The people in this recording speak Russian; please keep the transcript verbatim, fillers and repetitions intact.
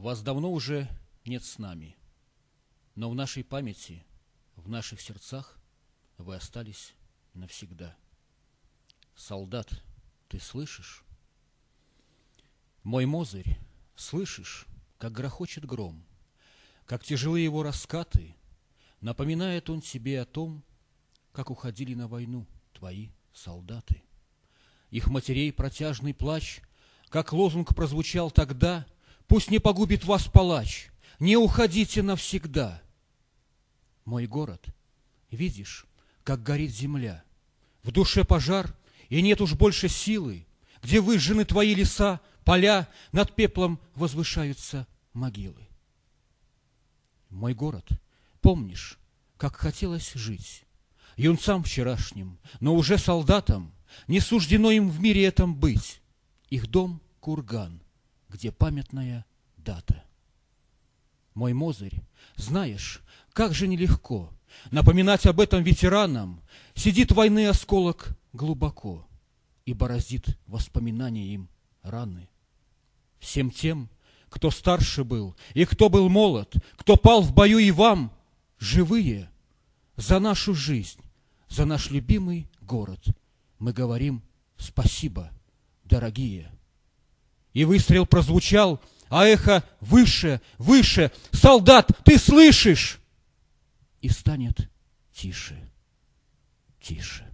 Вас давно уже нет с нами, но в нашей памяти, в наших сердцах вы остались навсегда. Солдат, ты слышишь? Мой Мозырь, слышишь, как грохочет гром, как тяжелы его раскаты, напоминает он тебе о том, как уходили на войну твои солдаты. Их матерей протяжный плач, как лозунг прозвучал тогда: «Пусть не погубит вас палач, не уходите навсегда». Мой город, видишь, как горит земля, в душе пожар, и нет уж больше силы, где выжжены твои леса, поля, над пеплом возвышаются могилы. Мой город, помнишь, как хотелось жить юнцам вчерашним, но уже солдатам не суждено им в мире этом быть. Их дом — курган, где памятная дата. Мой Мозырь, знаешь, как же нелегко напоминать об этом ветеранам. Сидит войны осколок глубоко и бороздит воспоминания им раны. Всем тем, кто старше был и кто был молод, кто пал в бою, и вам, живые, за нашу жизнь, за наш любимый город, мы говорим спасибо, дорогие. И выстрел прозвучал, а эхо выше, выше: солдат, ты слышишь? И станет тише, тише.